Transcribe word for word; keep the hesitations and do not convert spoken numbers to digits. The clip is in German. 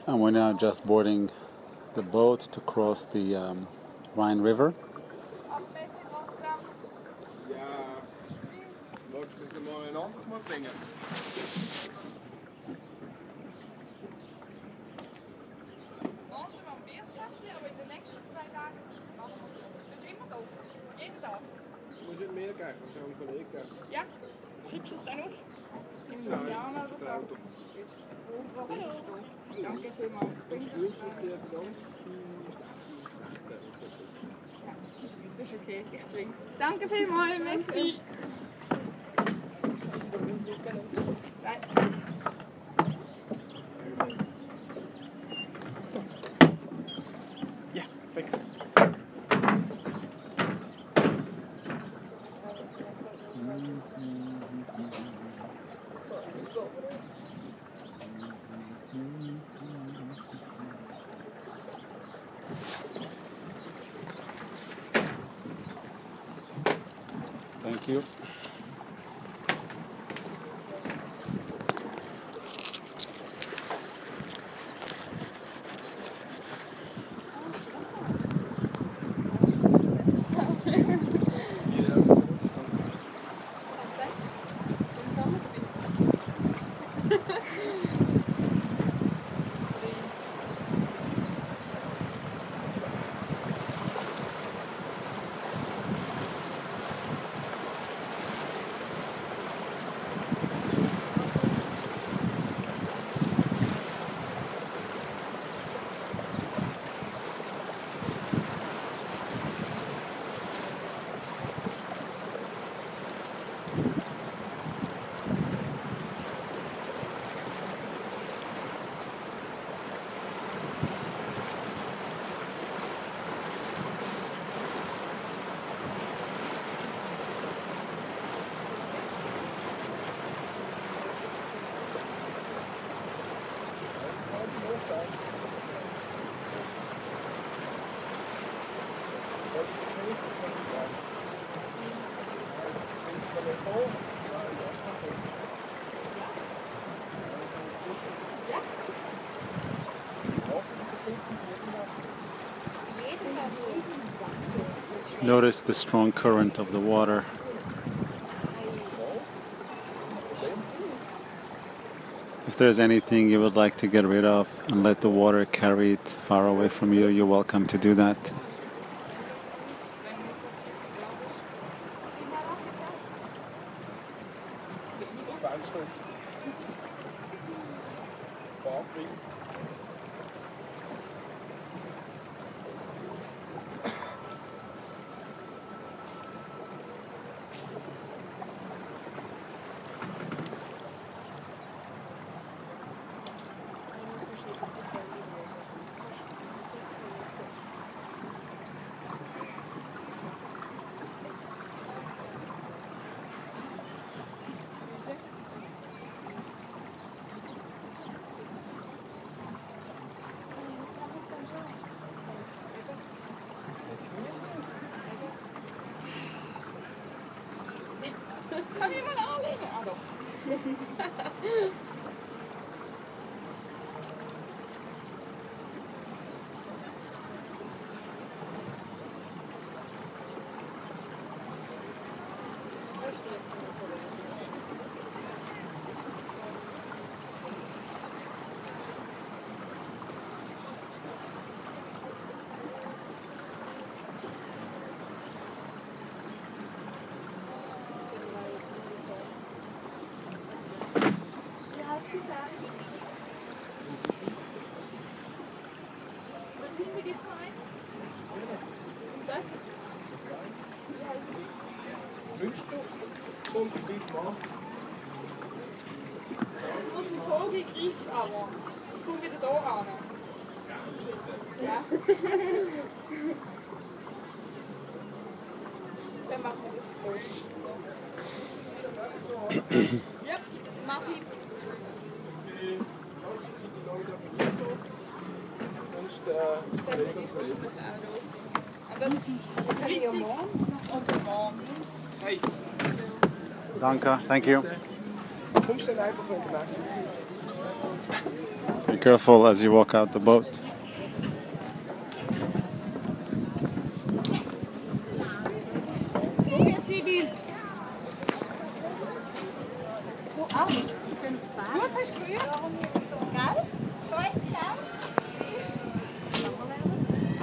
And we're now just boarding the boat to cross the um, Rhine River. Ja, wolltest du das mal ein anderes Mal bringen? Morgen sind wir am Bierskaffee, aber in den nächsten zwei Tagen machen wir so. Das ist immer da. Jeden Tag. Du musst nicht mehr geben, kannst du einem Kollegen geben. Ja. Schiebst du es dann auf? Im Nein, Januar oder das so? Auto. Danke vielmals. Ich wünsche dir ganz viel schlechte Ja, das ist okay. Ich trink's. Danke vielmals. Messi. Nein. Ja, thanks. Thank you. Notice the strong current of the water. If there's anything you would like to get rid of and let the water carry it far away from you, you're welcome to do that. Kann ich mal anlegen? Ah, doch. Dorthin, wie geht's rein? Das? Wie heißt es? Münster und Big Mann. Ich muss einen Vogelgriff aber. Ich komme wieder hier an. Ja. Dann machen wir das so. Ja, mach ich. Sonst äh, Dann bin ich wahrscheinlich auch los. Aber das kann ich ja morgen und morgen. Hey, Danke, thank you. kommst du dann einfach mit dem Thank careful as you walk out the boat. Sibyl. Wo auch? Gut, hast du gehört? Gell? Zwei.